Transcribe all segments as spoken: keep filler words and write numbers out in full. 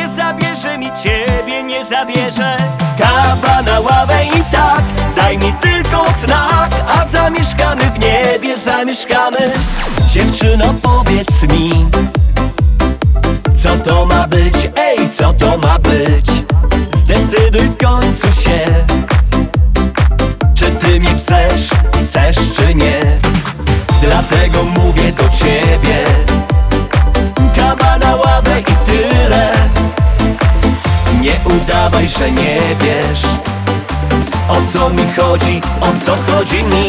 nie zabierze mi ciebie, nie zabierze. Kawa na ławę i tak, daj mi tylko znak, a zamieszkamy w niebie, zamieszkamy. Dziewczyno, powiedz mi, co to ma być, ej, co to ma być? Zdecyduj w końcu się, czy ty mnie chcesz, chcesz czy nie. Dlatego mówię do ciebie, kawa na ławę i tyle. Nie udawaj, że nie wiesz, o co mi chodzi, o co chodzi mi.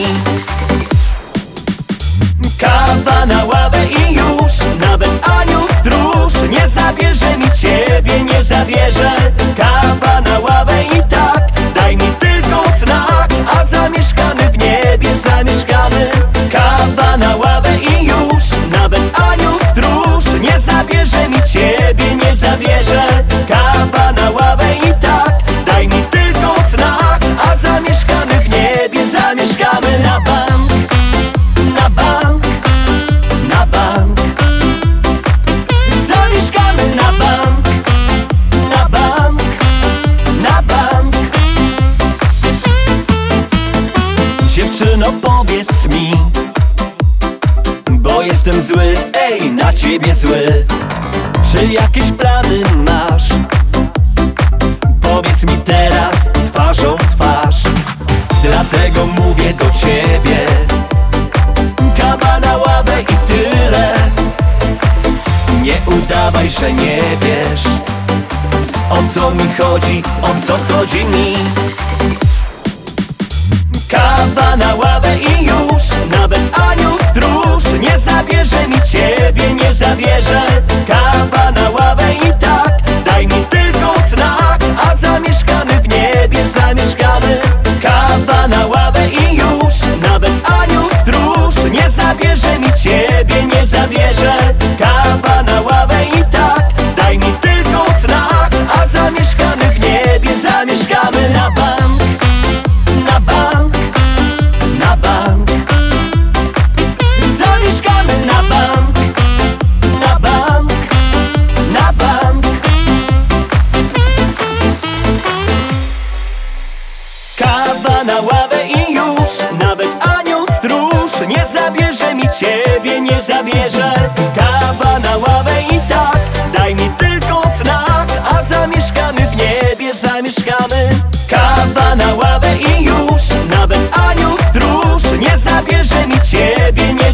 Kawa na ławę i już, nawet anioł stróż nie zabierze mi ciebie, nie zabierze. Kawa na ławę i tak, daj mi tylko znak, a zamieszkamy w niebie, zamieszkamy. Kawa na ławę i już, nawet anioł stróż nie zabierze mi ciebie, nie zabierze. Kawa na ławę i tak, daj mi tylko znak, a zamieszkamy w niebie, zamieszkamy na bank, na bank, na bank. Zamieszkamy na bank, na bank, na bank. Dziewczyno, powiedz mi, bo jestem zły, ej, na ciebie zły. Czy jakieś plany masz? Powiedz mi teraz twarzą w twarz. Dlatego mówię do ciebie, kawa na ławę i tyle. Nie udawaj, że nie wiesz, o co mi chodzi, o co chodzi mi. Kawa na ławę i już, nawet anioł stróż nie zabierze mi ciebie, nie zabierze. Kawa na ławę i tak, daj mi tylko znak, a zamieszkamy w niebie, zamieszkamy. Kawa na ławę i już, nawet anioł stróż nie zabierze mi ciebie, nie zabierze. Kawa na ławę i tak, daj mi tylko znak, a zamieszkamy w niebie, zamieszkamy na bank, na bank, na bank. Zamieszkamy na bank, na bank, na bank. Kawa na ławę i już, nawet anioł stróż nie zabierze mi ciebie, nie zabierze. Kawa na ławę i tak, daj mi tylko znak, a zamieszkamy w niebie, zamieszkamy. Kawa na ławę i już, nawet anioł stróż nie zabierze mi ciebie, nie